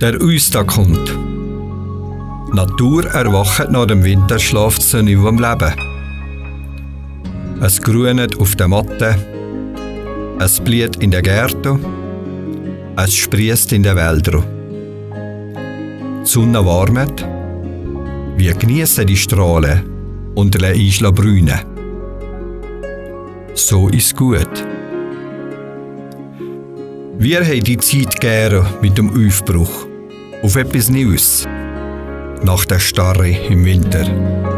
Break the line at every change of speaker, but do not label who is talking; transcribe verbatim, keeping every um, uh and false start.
Der Uistag kommt. Die Natur erwacht nach dem Winterschlaf zu neuem Leben. Es grünet auf den Matten, es blüht in den Gärten, es sprießt in den Wäldern. Die Sonne warmet, wir genießen die Strahlen und lassen Isla brünen. So ist gut. Wir haben die Zeit gerne mit dem Aufbruch auf etwas Neues nach der Starre im Winter.